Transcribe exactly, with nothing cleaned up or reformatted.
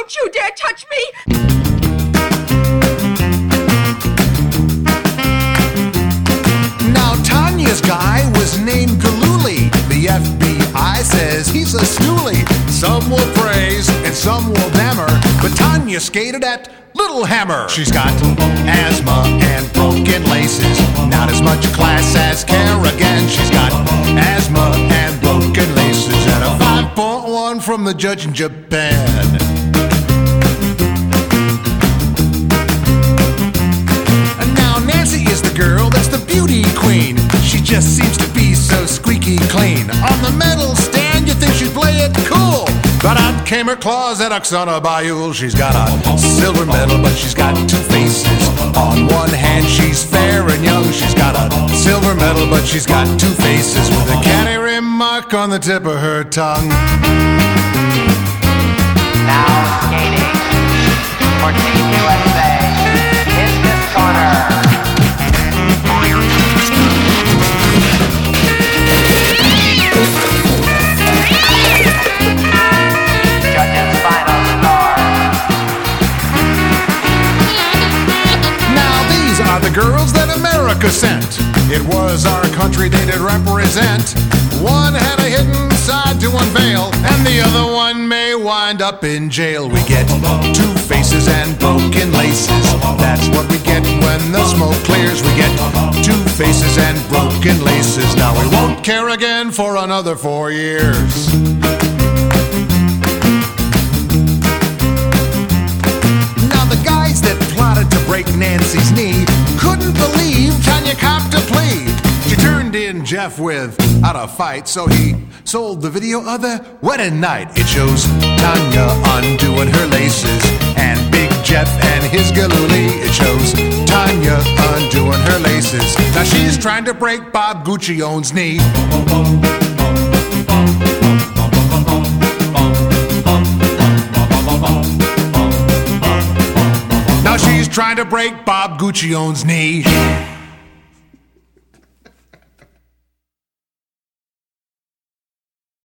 Don't you dare touch me! Now Tanya's guy was named Galooly. The F B I says he's a stoolie. Some will praise and some will dammer, but Tanya skated at Littlehammer. She's got asthma and broken laces, not as much class as Kerrigan. She's got asthma and broken laces, and a five point one from the judge in Japan. And now Nancy is the girl that's the beauty queen. She just seems to be so squeaky clean. On the medal stand, you think she'd play it cool, but out came her claws at Oksana Bayul. She's got a silver medal, but she's got two faces. On one hand, she's fair and young. She's got a silver medal, but she's got two faces, with a canny rim mark on the tip of her tongue. Now skating for Team U S A in this corner. Judges' final score. Now these are the girls that America sent. It was our country they did represent. One had a hidden side to unveil, and the other one may wind up in jail. We get two faces and broken laces. That's what we get when the smoke clears. We get two faces and broken laces. Now we won't care again for another four years. Now the guys that plotted to break Nancy's knee couldn't believe Tanya copped a plea. She turned in Jeff without a fight, so he sold the video of the wedding night. It shows Tanya undoing her laces and Big Jeff and his galooly. It shows Tanya undoing her laces. Now she's trying to break Bob Guccione's knee. Now she's trying to break Bob Guccione's knee.